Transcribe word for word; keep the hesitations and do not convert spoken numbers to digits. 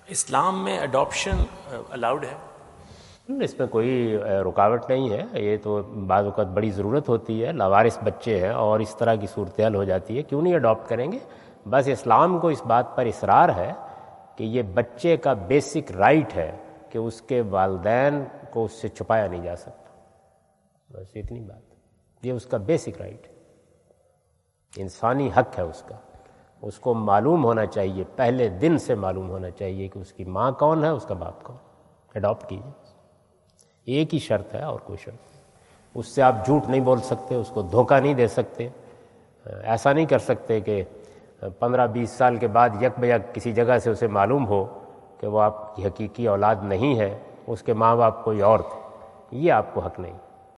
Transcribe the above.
इस्लाम में adoption allowed है? इसमें कोई रुकावट नहीं है। ये तो बाद वक़्त बड़ी ज़रूरत होती है, लावारिस बच्चे हैं और इस तरह की सूरत हो जाती है, क्यों नहीं अडॉप्ट करेंगे। बस इस्लाम को इस बात पर इसरार है कि ये बच्चे का बेसिक राइट है कि उसके वालिदैन को उससे छुपाया नहीं जा सकता। बस इतनी बात, ये उसका बेसिक राइट है, इंसानी हक है उसका। उसको मालूम होना चाहिए, पहले दिन से मालूम होना चाहिए कि उसकी माँ कौन है, उसका बाप कौन। अडॉप्ट कीजिए, एक ही शर्त है और कोई शर्त नहीं। उससे आप झूठ नहीं बोल सकते, उसको धोखा नहीं दे सकते। ऐसा नहीं कर सकते कि पंद्रह बीस साल के बाद यक बयक किसी जगह से उसे मालूम हो कि वो आपकी हकीकी औलाद नहीं है, उसके माँ बाप कोई और थे। ये आपको हक नहीं।